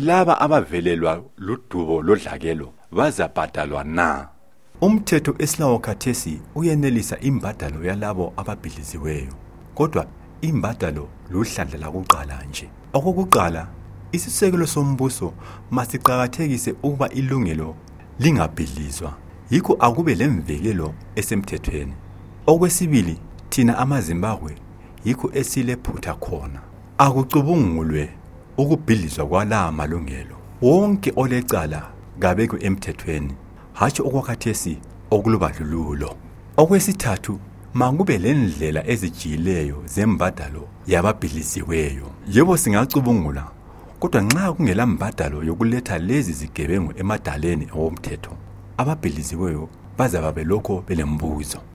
laba abavelelwa ludubo lodlakelo bazabhadalwa na? Umthetho esilawo khathesi uyenelisa imbadalo yalabo ababhidliziweyo, kodwa imbadalo luhlandla lakuqala nje. Okokuqala, isisekelo sombuso masiqhakathekise ukuba ilungelo lingabhidlizwa, yikho akube lemvelelo esemthethweni. Okwesibili, thina amaZimbabwe yikho esilephutha khona. Akucubungulwe ukubhidlizwa kwala malungelo. Wonke olecala kabekho emthethweni, hatshi okwakhathesi okulubadlululo. Okwesithathu, makube lendlela ezijiyileyo zembadalo yababhidliziweyo. Yebo singacubungula, kodwa nxa kungela mbadalo yokuletha lezi zigebengu emadaleni omthetho, ababhidliziweyo bazaba belokho belembuzo.